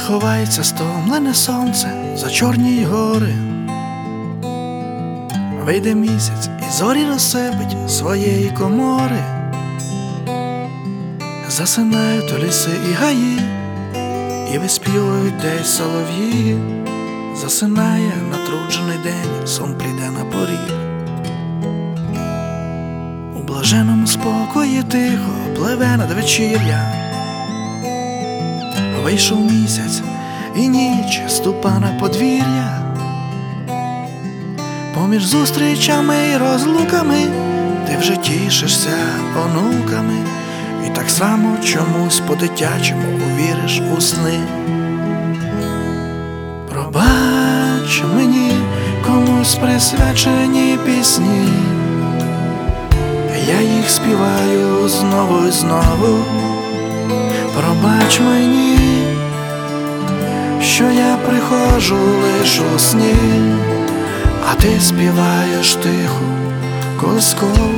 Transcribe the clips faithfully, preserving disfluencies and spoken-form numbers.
ховається стомлене сонце за чорні гори. Вийде місяць і зорі розсипить своєї комори. Засинають ліси і гаї, і виспівують десь солов'ї. Засинає натруджений день, сон прийде на поріг. У блаженому спокої тихо пливе надвечір'я. Вийшов місяць і ніч ступа на подвір'я. Поміж зустрічами і розлуками ти вже тішишся онуками. І так само чомусь по-дитячому увіриш у сни. Пробач мені комусь присвячені пісні, я їх співаю знову і знову. Пробач мені, що я приходжу лиш у сні, а ти співаєш тиху колискову.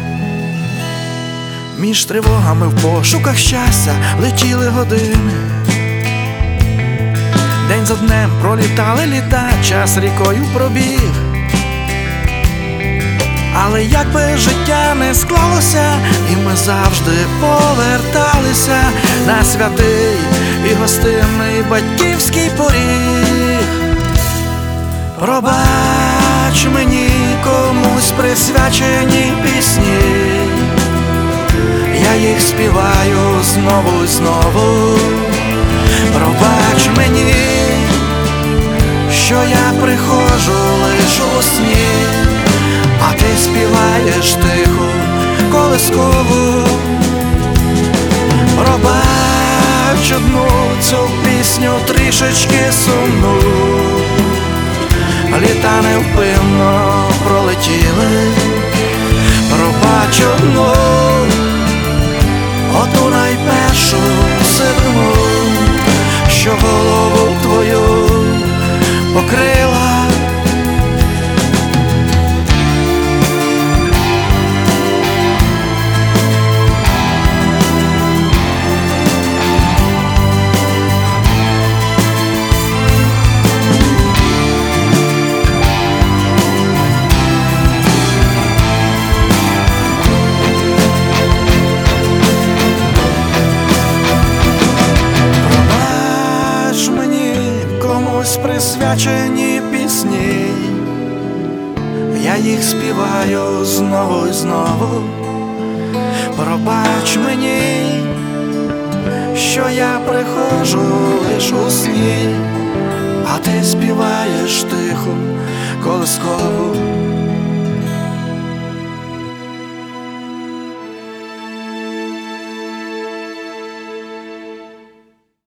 Між тривогами в пошуках щастя летіли години. День за днем пролітали літа, час рікою пробіг. Але як би життя не склалося, і ми завжди поверталися на святий і гостинний батьківський поріг. Пробач мені комусь присвячені пісні, я їх співаю знову і знову. Пробач мені, що я приходжу лиш у сні, а ти співаєш тиху колискову. Пробач одну цю пісню трішечки сумну, літа невпинно пролетіли. Пробач одну, оту найпершу сивину, що голову твою покрила. Присвячені пісні, я їх співаю знову і знову. Пробач мені, що я приходжу лиш у сні, а ти співаєш тиху колискову.